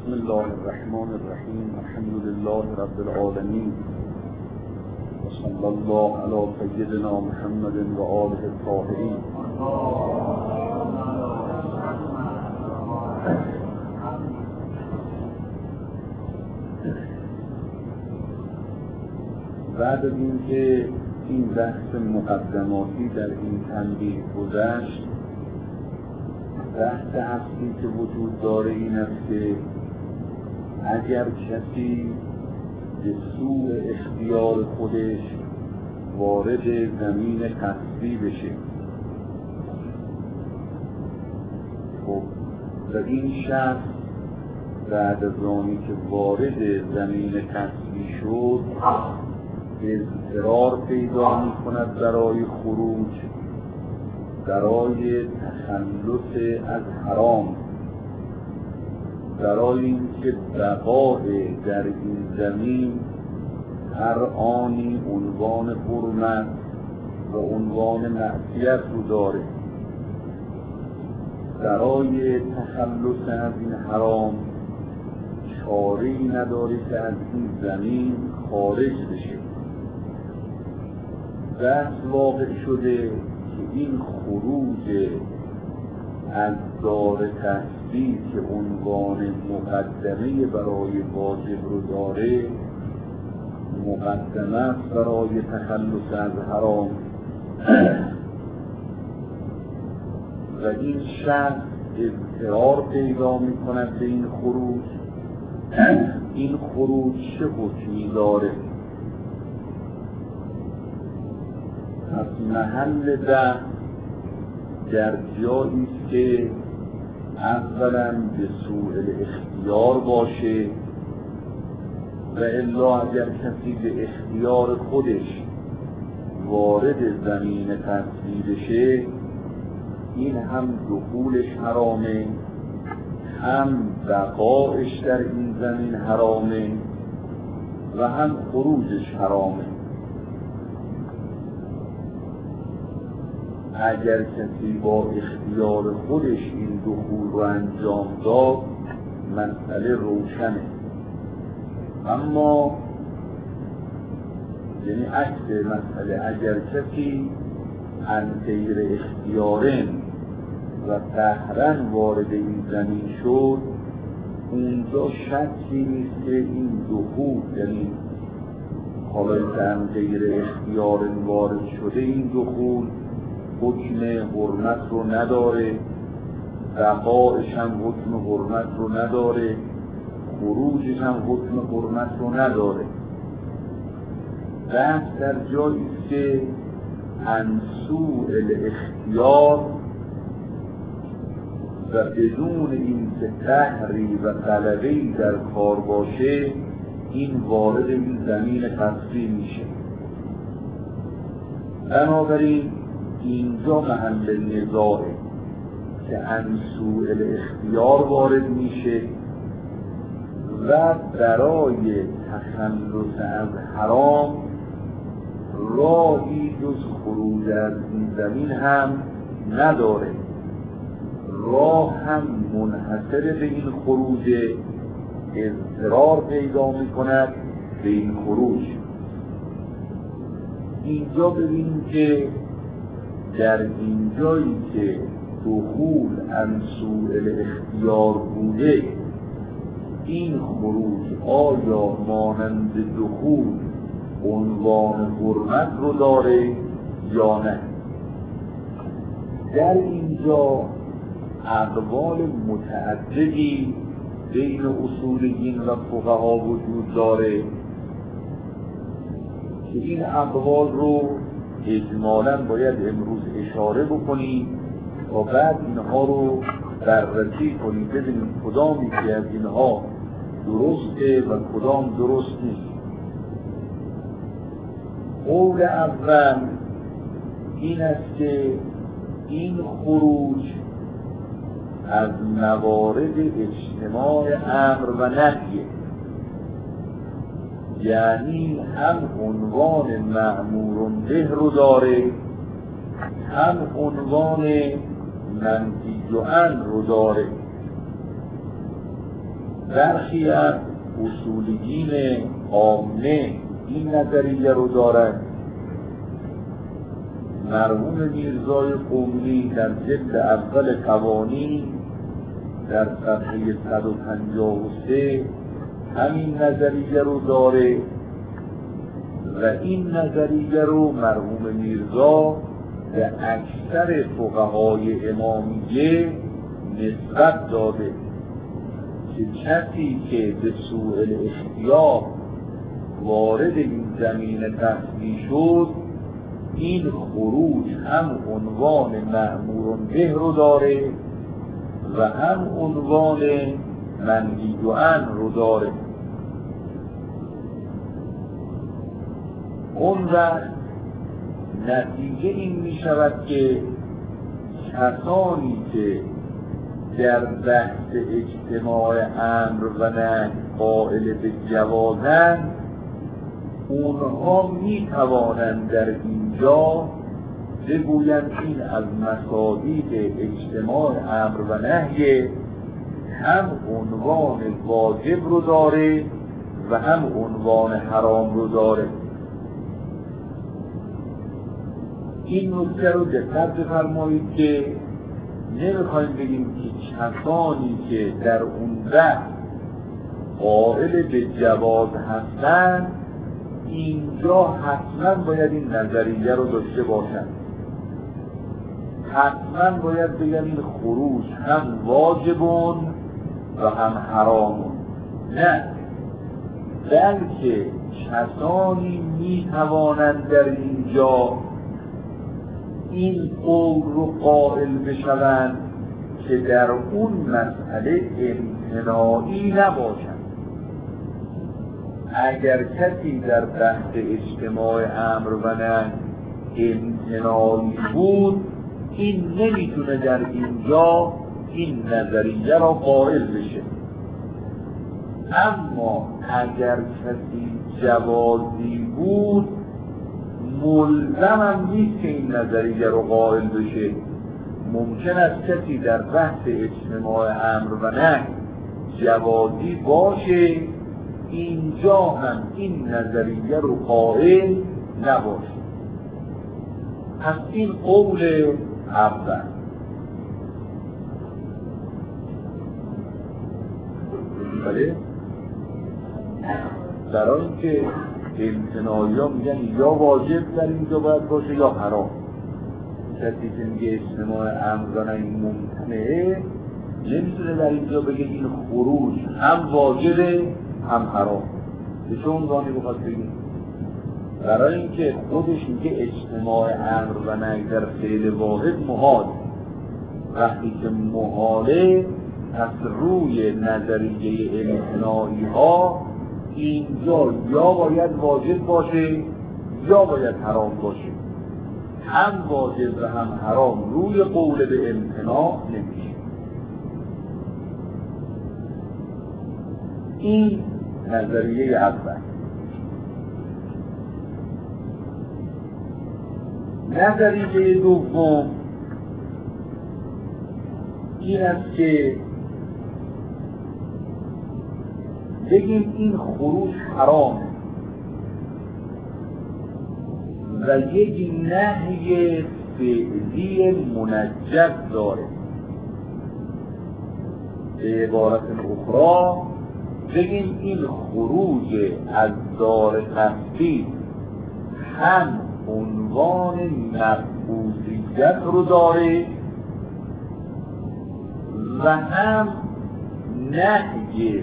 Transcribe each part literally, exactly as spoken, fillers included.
بسم الله الرحمن الرحیم. الحمد لله رب العالمین و صلی الله علی سیدنا محمد و آله الطاهرین. بعد از اینکه این بحث مقدماتی در این تنبیه گذشت، بحث اصلی که وجود داره این است که اگر کسی به سوء اختیار خودش وارد زمین قصبی بشه خب و این شخص بعد از آنی که وارد زمین قصبی شد اضطرار پیدا می کند برای خروج، برای تخلص از حرام، برای اینکه بقای در این زمین هر آنی عنوان حرمت و عنوان معصیت رو داره، برای تخلص از این حرام چاره‌ای نداره که از این زمین خارج بشه. بحث واقع شده که این خروج از دار تحصیل که عنوان مقدمه برای واجب رو داره، مقدمه است برای تخلص از حرام و این شخص اضطرار پیدا می کند به این خروج. این خروج چه حکمی داره؟ از محل ده در جایی که اولا به سوء الاختیار باشه و الا اگر کسی به اختیار خودش وارد زمین قصبی بشه، این هم دخولش حرامه، هم بقایش در این زمین حرامه و هم خروجش حرامه. اگر کسی با اختیار خودش این دخول رو انجام داد مسئله روشنه، اما یعنی عکس مسئله اگر کسی عن غیر اختیارن و قهرن وارد این زمین شد، اونجا شکی نیست که این دخول، یعنی حالا که عن غیر اختیارن وارد شده، این دخول حکم حرمت رو نداره، بقایش هم حکم حرمت رو نداره، خروجش هم حکم حرمت رو نداره. بحث در جایی که عن سوء الاختیار و بدون این که قهری و غلبه‌ای در کار باشه، این وارد این زمین قصبی میشه. بنابراین اینجا محل نزاعه که عن سوء الاختیار وارد میشه و برای تخلص از حرام راهی جز خروج از این زمین هم نداره، راه هم منحصر به این خروج، اضطرار پیدا میکند به این خروج. اینجا ببینیم که در این جایی که دخول عن سوء الاختیار بوده، این خروج آیا مانند دخول عنوان حرمت رو داره یا نه؟ در اینجا اقوال متعددی بین اصولین و فقها وجود داره که این اقوال رو اجمالاً باید امروز اشاره بکنیم و بعد اینها رو بررسی کنیم، ببینیم کدامی که از اینها درسته و کدام درست نیست. قول اول این است که این خروج از موارد اجتماع امر و نهیه، یعنی هم عنوان مأمور به رو داره، هم عنوان منهی عنه رو داره. برخی از اصولیین عامه این نظریه رو دارند. مرحوم میرزای قمی در جلد اول قوانین در صفحه صد و پنجاه و سه همین نظریه رو داره و این نظریه رو مرحوم میرزا به اکثر فقهای امامیه نسبت داده که کسی که به سوء الاختیار وارد این زمین تحصیلی شد این خروج هم عنوان مأمور به رو داره و هم عنوان منهی عنه رو داره. اون وقت نتیجه این می شود که کسانی که در بحث اجتماع امر و نهی قائل به جوازند اونها می توانند در اینجا بگویند این از مصادیق اجتماع امر و نهی هم عنوان واجب رو داره و هم عنوان حرام رو داره. این نکته رو دقت بفرمایید که نمیخوایم بگیم که کسانی که در اون بحث قائل به جواز هستند اینجا حتما باید این نظریه رو داشته باشند، حتما باید بگن این خروج هم واجبون و هم حرامون. نه، بلکه کسانی می توانند در اینجا این قول رو قائل بشوند که در اون مسئله امتناعی نباشند. اگر کسی در بحث اجتماع امر و نهی امتناعی بود این نمیتونه در اینجا این نظریه را قائل بشه. اما اگر کسی جوازی بود ملزم هم نیست که این نظریه رو قائل بشه. ممکن است کسی در بحث اجتماع امر و نهی جوازی باشه اینجا هم این نظریه رو قائل نباشه. پس این قول اول. بله در آن که امتناعی ها میگن یا واجب در اینجا باید باشه یا حرام. کسی که میگه اجتماع امر و نهی ممتنعه نمیتونه در اینجا بگه این خروج هم واجبه هم حرام. به چه عنوانی بخواد بگیم؟ برای اینکه خودش میگه اجتماع امر و نهی در فعل واحد محال. وقتی که محاله پس روی نظریه امتناعی ها اینجا یا باید واجب باشه یا باید حرام باشه. هم واجب و هم حرام روی قول به امتناع نمیشه. این نظریه اول. نظریه دوم این است که بگیم این خروج حرامه و یک نهی فعلی منجز داره. به عبارت اخرى بگیم این خروج از دار تفسیر هم عنوان مفعولیت رو داره و هم نهی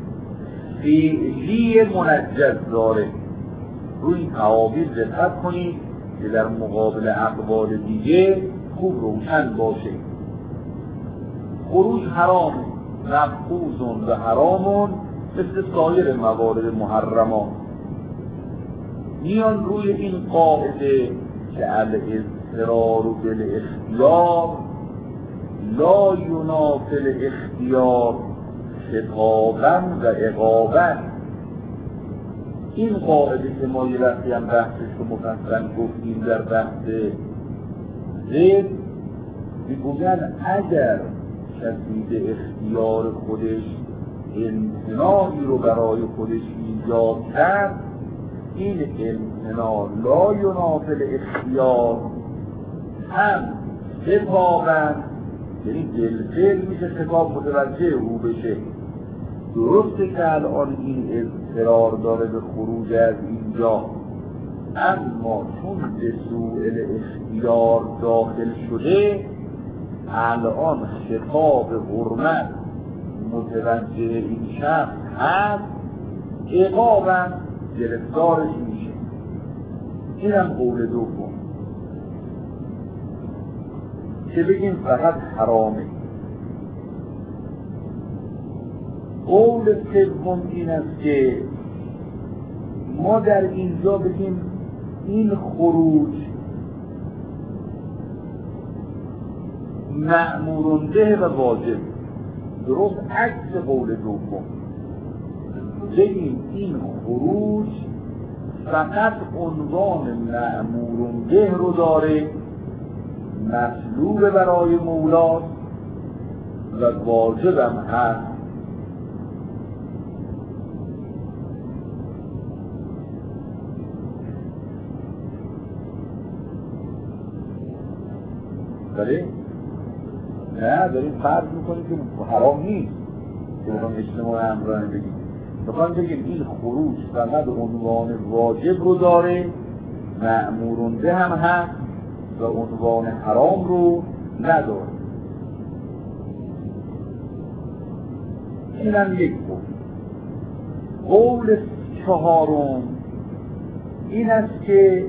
فعلی منجز داره. روی این تعابیر دقت کنید که در مقابل اقوال دیگه خوب روشن باشه. خروج حرام مفعوض و حرامون مثل سایر موارد محرمات. میان روی این قاعده که الاضطرار بالاختیار لا ینافی الاختیار خطابا و عقابا. این قاعده که ما یه وقتی هم بحثش رو مفصل گفتیم در بحث زید میگوین اگر کسی به اختیار خودش امتناعی رو برای خودش ایجاد کرد، این امتناع لا ینافی الاختیار هم خطابند، یعنی بالفعل میشه خطاب متوجه او بشه. درسته که الان این اضطرار داره به خروج از اینجا، اما چون به سوء الاختیار داخل شده، الان خطاب حرمت متوجه این شخص هست، عقابا گرفتارش میشه. اینم قول دوم که بگیم فقط حرامه. قول سوم این است که ما در اینجا بگیم این خروج مأمور به و واجب، درست عکس قول دوم. بگیم این خروج فقط عنوان مأمور به رو داره، مطلوب برای مولاست و واجبم هست. بله؟ نه، داریم فرض میکنیم که حرام نیست که بخوام اجتماع امرانه بگیم. بخوام بگیم این خروج فقط عنوان واجب رو داره، مأمور به هم هست و عنوان حرام رو نداره. اینم یک قول. قول چهارم این است که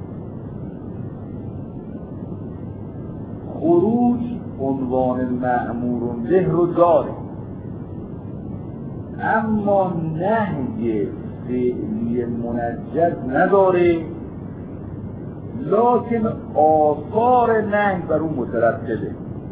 خروج عنوان مأمور به رو داره، اما نهی فعلی منجز نداره، لکن آثار نهی بر اون مترتبه.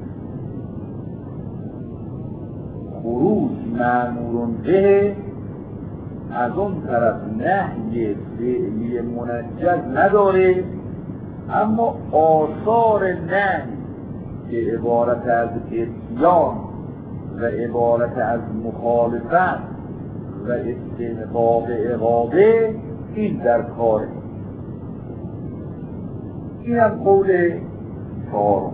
خروج مأمور به از اون طرف نهی فعلی منجز نداره، اما آثار نهی که عبارت از عصیان و عبارت از مخالفت و استحقاق عقابه این در کاره. این هم قول چهارم.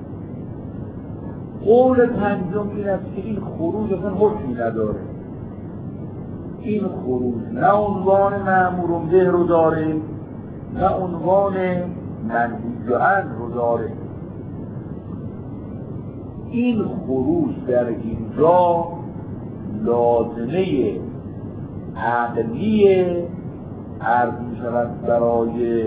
قول پنجم این است که این خروج اصلا حکمی نداره. این خروج نه عنوان مأمور به رو داره، نه عنوان منهی عنه رو داره. این خروج در اینجا لازمه عقلی عرض می شود برای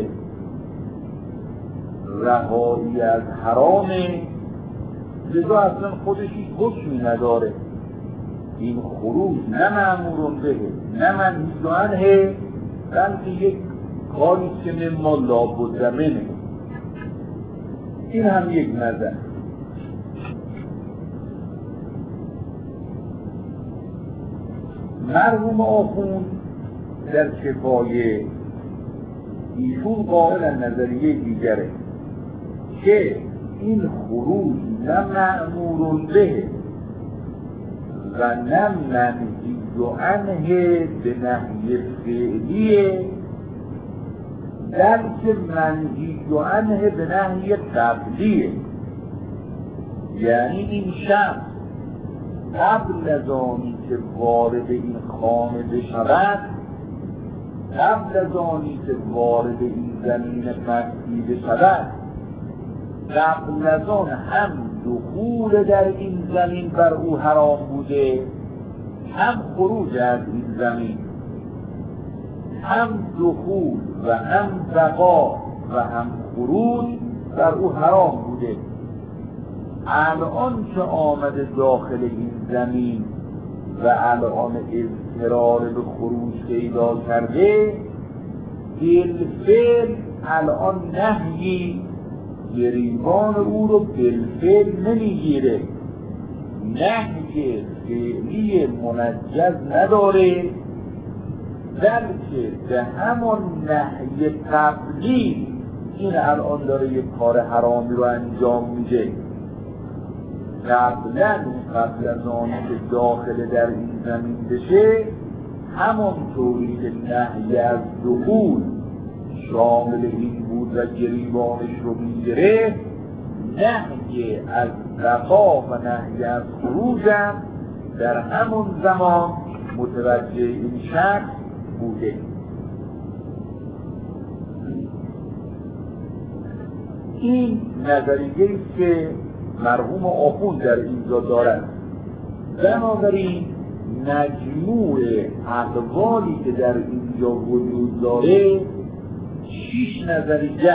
رهایی از حرامه، لذا اصلا خودش هیچ حکمی نداره. این خروج نه مأمور به نه منهی عنه، بلکه یک کاری که مما لابد منه. این هم یک نظر. مرحوم آخوند در کفایه ایشون قائل نظریه دیگره که این خروج نه مأمور به و نه منهی عنه به نهی فعلیه، بلکه منهی عنه به نهی قبلیه. یعنی این شخص قبل از آنی که وارد این خانه بشود، قبل از آنی که وارد این زمین مستی بشود، قبل از آن هم دخول در این زمین بر او حرام بوده، هم خروج از این زمین، هم دخول و هم بقا و هم خروج بر او حرام بوده. الان که آمده داخل این زمین و الان اضطرار به خروج پیدا کرده، بالفعل الان نهی گریبان او رو بالفعل نمیگیره، نهی فعلی منجز نداره، بلکه به همان نهی قبلی این الان داره یک کار حرامی رو انجام میده. قبلا قبل از آنی که داخل در این زمین بشه، همانطوری که نهی از دخول شامل این بود و گریبانش رو میگرفت، نهی از بقا و نهی از خروجم در همون زمان متوجه این شخص بوده. این نظریه است که مرحوم آخوند در اینجا دارد. بنابراین مجموع اقوالی که در اینجا وجود داره شش نظریه،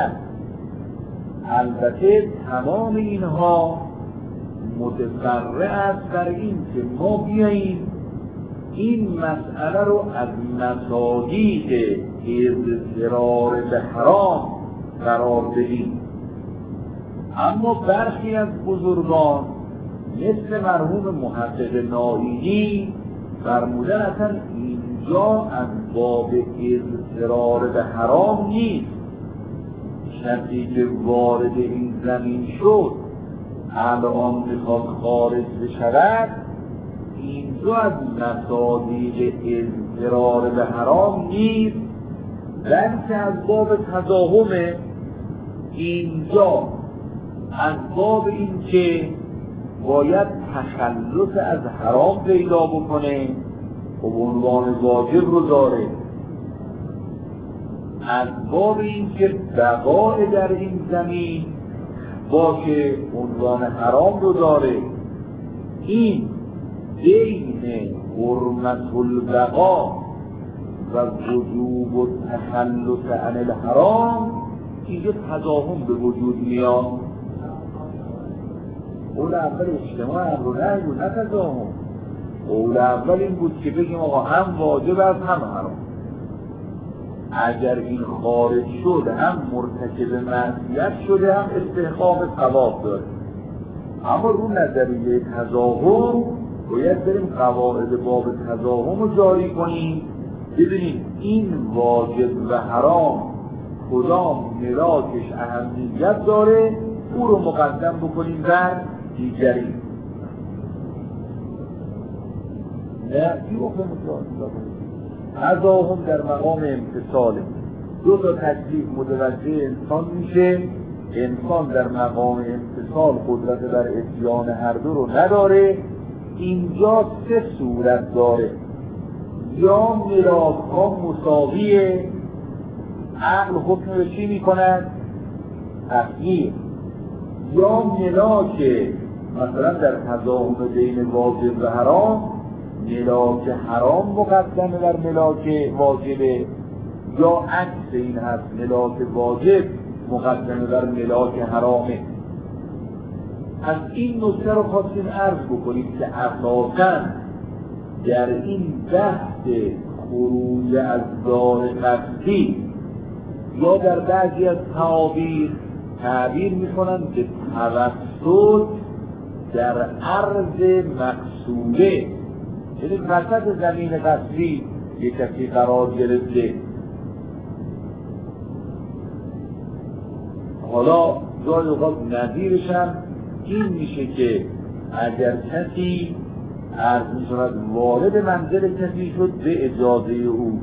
البته تمام اینها متفرع است بر این که ما بیاییم این مسئله رو از مصادیق اضطرار به حرام قرار بدیم. اما برخی از بزرگان مثل مرحوم محقق نائینی فرمودن اصلا اینجا از باب اضطرار به حرام نیست. کسی که وارد این زمین شد الان میخواد خارج بشود، اینجا از مصادیق اضطرار به حرام نیست، بلکه از باب تضاهم. اینجا از باب این که باید تخلص از حرام پیدا بکنه و عنوان واجب رو داره، از باب این که بقای در این زمین باشه عنوان حرام رو داره. این بین حرمت البقا و وجوب و تخلص عن الحرام اینجا تضاهم به وجود میاد. قول اول اجتماع امر و نهی بود، نه تضاهم. قول اول این بود که بگیم آقا هم واجب است هم حرام. اگر این خارج شد هم مرتکب معصیت شده هم استحقاق ثواب داره. اما رو نظریه تضاهم باید بریم قواعد باب تضاهم رو جاری کنیم، ببینیم این واجب و حرام کدام ملاکش اهمیت داره، او رو مقدم بکنیم بر دیگری. نه دیو تضاهم در مقام امتصاله. دو تا تکلیف متوجه انسان میشه، انسان در مقام امتصال قدرت بر اتیان هر دو رو نداره. اینجا سه صورت داره: یا ملاک ها مساویه، عقل حکم رو چی میکنند؟ تغییر. یا ملاک مثلا در تضاهم بین واجب و حرام ملاک حرام مقدمه بر ملاک واجبه، یا عکس این هست، ملاک واجب مقدمه بر ملاک حرامه. از این نکته رو خواستیم عرض بکنیم که اساساً در این بحث خروج از دار قصدی یا در بعضی از تعابیر تعبیر میکنن به توسط در عرض مقصوده، یعنی وسط زمین قصدی یک کسی قرار گرفته. حالا جای اوقات نظیرش هم این میشه که اگر کسی عرض میشود وارد منزل کسی شد به اجازه او،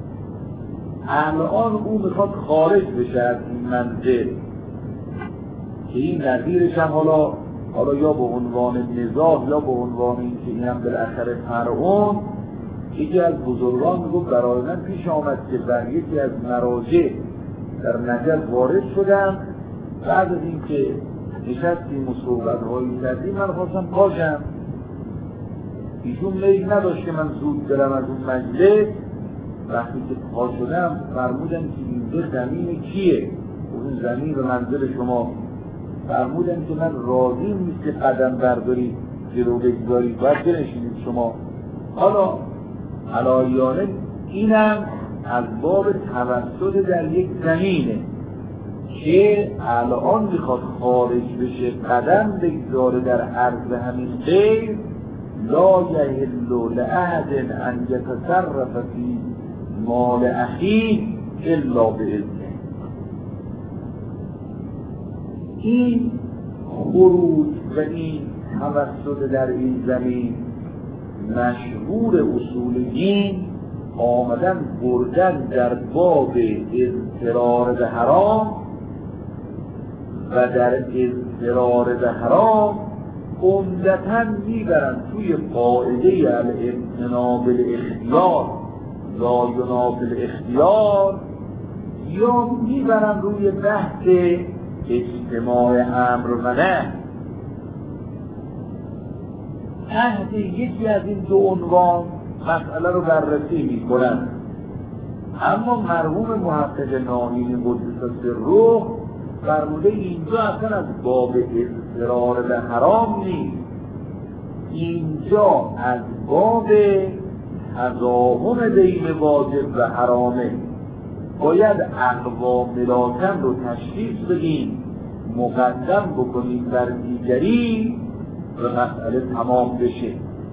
الان او میخواد خارج بشه از این منزل، که این نظیرش هم حالا حالا یا به عنوان نزاع یا به عنوان این که این هم بالاخره فرعون. یکی از بزرگان میگفت برای من پیش آمد که بر یکی از مراجع در نجف وارد شدم، بعد از این که نشستیم و صحبت‌هایی کردیم من خواستم پاشم، ایشون میل نداشت که من زود برم از اون مجلس. وقتی که پا شدم فرمودن که اینجا زمین کیه؟ اون زمین به منزل شما. فرمودن که من راضی نیست که قدم بردارید جلو بگذارید، باید بنشینید شما. حالا علایانه اینم از باب توسط در یک زمینه که الان میخواد خارج بشه، قدم بگذاره در عرض همین غیر. لا یحل لأحد ان یتصرف فی مال اخیه الا باذنه. این خروج و این توسط در این زمین مشهور اصول دین آمدن بردن در باب اضطرار به حرام و در اضطرار به حرام عمدتاً میبرن توی قاعده الامتناع بالاختیار لا یناف الاختیار، یا میبرن روی بحث اجتماع امر و نهی. تحت یکی از این دو عنوان مسئله رو بررسی میکنن، اما مرحوم محقق ناهینی قدس سره فرموده اینجا اصلا از باب اضطرار به حرام نیست، اینجا از باب تضاهم بین واجب و حرامه. باید اقوا ملاکم رو تشخیص بدیم، مقدم بکنیم بر دیگری و مسئله تمام بشه.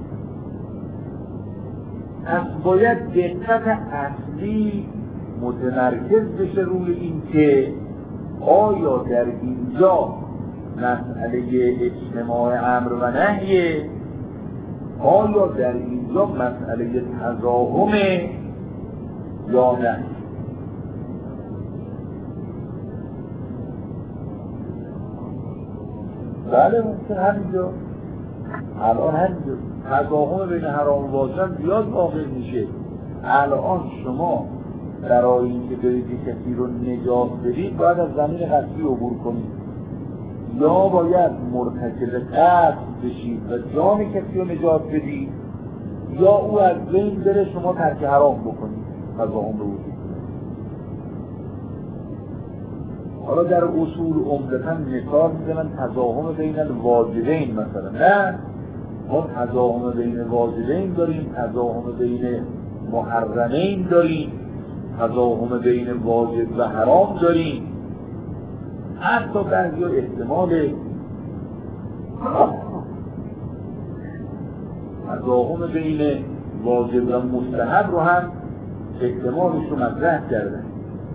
از باید دقت اصلی متمرکز بشه روی این که آیا در اینجا مسئله اجتماع امر و نهیه، آیا در اینجا مسئله تضاهمه یا نه. بله ممکن همینجا الان همینجا تضاهم بین حرام و واجب زیاد واقع میشه. الان شما برای اینکه برید کسی رو نجات بدید باید از زمین قصدی عبور کنید، یا باید مرتکب قتل بشید و جان کسی رو نجات بدید، یا او از بین بره شما ترک حرام بکنید. تضاهم رو وجود. حالا در اصول عمدتاً مثال میزنن تضاهم بین الواجبین مثلا. نه، ما تضاهم بین واجبین داریم، تضاهم بین محرمین داریم، تضاهم بین واجب و حرام داریم. حتی بعضی احتمال تضاهم بین واجب و مستحب رو هم احتمالش رو مطرح کردن.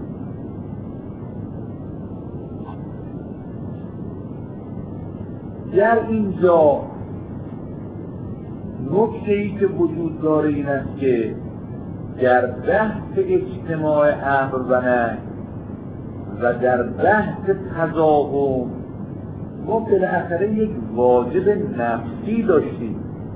در اینجا نکته‌ای که وجود داره این است که در بحث اجتماع امر و نهی و در بحث تضاهم ما بالاخره یک واجب نفسی داشتیم.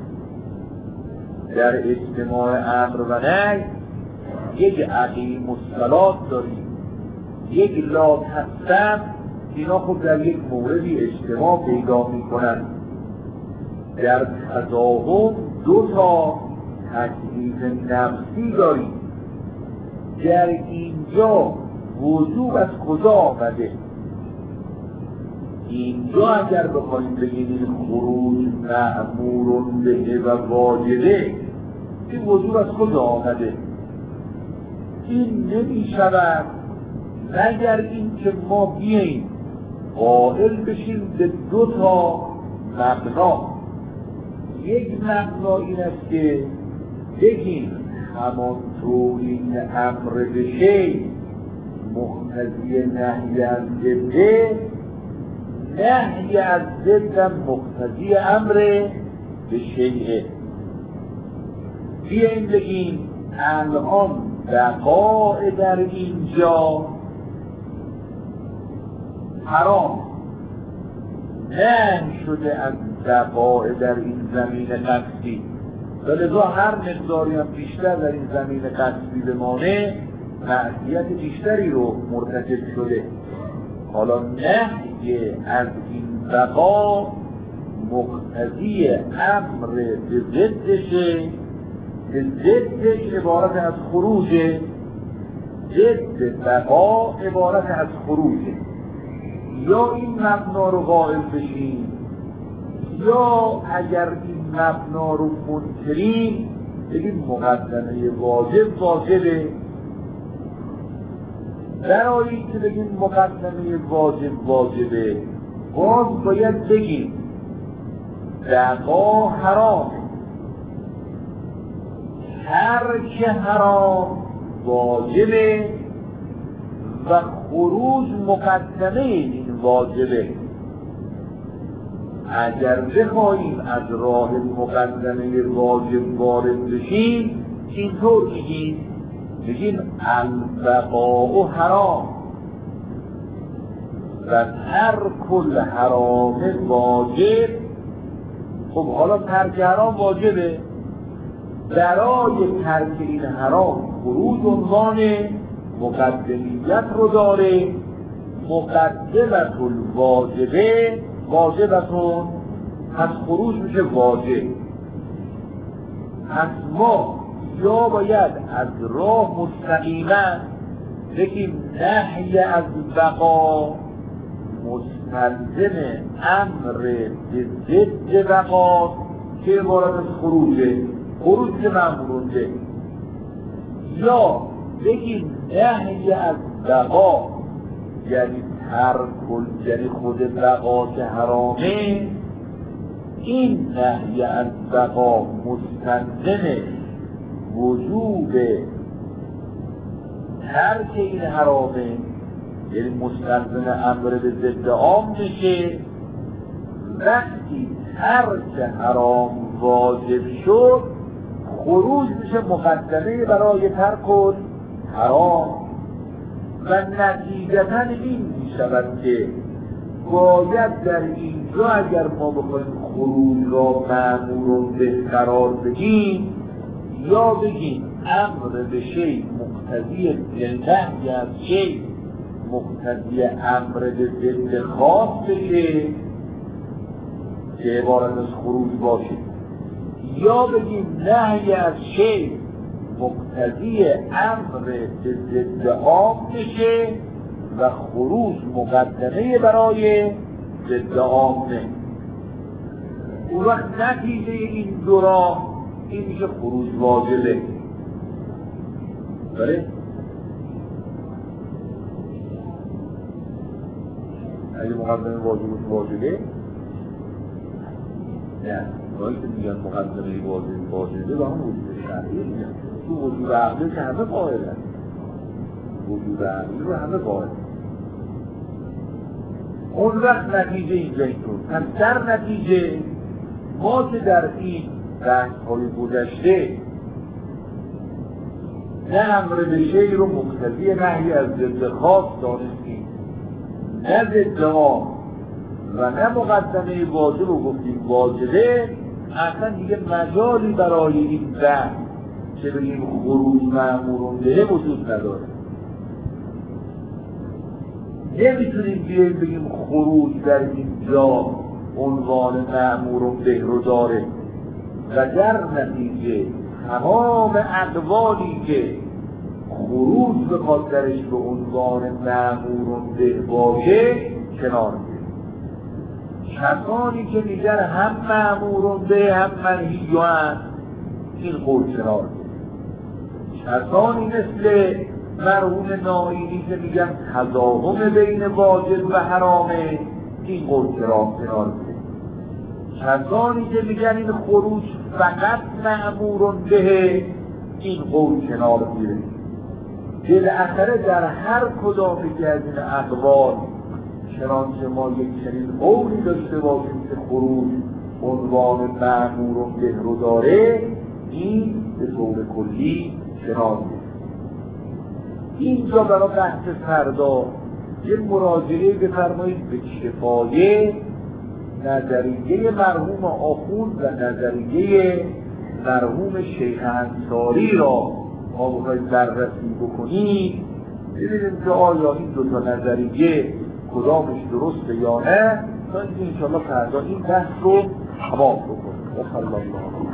در اجتماع امر و نهی یک اقیم الصلاة داریم، یک لا تقسم. اینا خب در یک موردی اجتماع پیدا میکنن. در تضاهم دو تا تکلیف نفسی داریم. در اینجا وجوب از کجا آمده؟ اینجا اگر بخوایم بگیم خروج مأمور به و واجبه، این وجوب از کجا آمده؟ این نمی شود مگر این که ما بیاییم قائل بشیم به دو تا مبنا. یک مبنا این است که بگیم همانطور این امر به شی مقتضی نهی از ضده، نهی از ضد مقتضی امر به شیء. بیاییم بگیم الان بقاء در اینجا حرام، نه شده از بقاء در این زمین قصدی، ولذا هر مقداری هم بیشتر در این زمین قصدی بمانه معصیت بیشتری رو مرتکب شده. حالا نهی از این بقا مقتضی امر به ضدشه، به ضدش عبارت از خروجه، ضد بقا عبارت از خروجه. یا این مبنا رو قائل بشیم، یا اگر این مبنا رو منکریم بگیم مقدمه واجب واجبه. برای که بگیم مقدمه واجب واجبه باز باید بگیم بقا حرامه، ترک حرام واجبه و خروج مقدمه این واجبه. اگر بخواهیم از راه مقدمه واجب وارد بشیم اینطور میگیم بگیم البقاء حرام و ترک الحرام واجب. خب حالا ترک حرام واجبه، برای ترک این حرام خروج عنوان مقدمیت رو داره. مقدمت الواجبه واجبتون، پس خروج میشه واجب. پس ما یا باید از راه مستقیما بگیم نهی از بقا مستلزم امر به ضد بقا که عبارت از خروجه، خروج که مأمورونده، یا بگیم نهی از بقا یعنی ترک، یعنی خود بقا که حرامه، این نهی از بقا مستلزم وجوب ترک این حرامه، یعنی مستلزم امر به ضد عام میشه. وقتی ترک حرام واجب شد خروج میشه مقدمه برای ترک حرام و نتیجتا این میشود که باید در اینجا اگر ما بخوایم خروج را مأمور به قرار بدیم یا بگیم امر به شیء مقتضی نهی از شیء مقتضی امر به ضد خاص بشه که عبارت از خروج باشه، یا بگیم نهی از شیء مقتضی امر به ضد عام بشه و خروج مقدمه برای ضد عامه. اون وقت نتیجه این دو راه این میشه خروج واجبه. بله؟ اگه مقدمه واجب واجبه نه، اونایی که میگن مقدمه واجب واجبه با هم وجود شرعی میگن. تو وجود عقلی که همه قائلن، وجود عقلی رو همه قائلن. اون وقت نتیجه اینجا اینطور. پس در نتیجه ما که در این بحث های گذشته نه امر به شیء رو مقتضی نهی از ضد خاص دانستیم، نه ضد عام و نه مقدمه واجب رو گفتیم واجبه، اصلا دیگه مجالی برای این بحث که بگیم خروج مأمور به وجود نداره. نمیتونیم بیاییم بگیم خروج در اینجا عنوان مأمور به رو داره و در نتیجه تمام اقوالی که خروج بخواد درش به عنوان مأمور به باشه کنار میره. کسانی که میگن هم مأمور به هم منهی عنه این قول کنار میره. کسانی مثل مرحوم نائینی که میگن تضاهم بین واجب و حرامه این قول کنار میره. کسانی که میگن این خروج فقط مأمور به این قول کنار میره. بالاخره در هر کدامی که از این اقوال چنانچه ما یک چنین قولی داشته باشیم که خروج عنوان مأمور به رو داره این به طور کلی کنار میره. اینجا برای بحث فردا یه مراجعه بفرمایید به کفایه نظریه مرحوم آخوند و نظریه مرحوم شیخ انصاری را ما باید بررسی بکنیم ببینیم که آیا این دو تا نظریه کدامش درسته یا نه، تا اینکه انشاءالله فردا این بحث رو تمام بکنیم.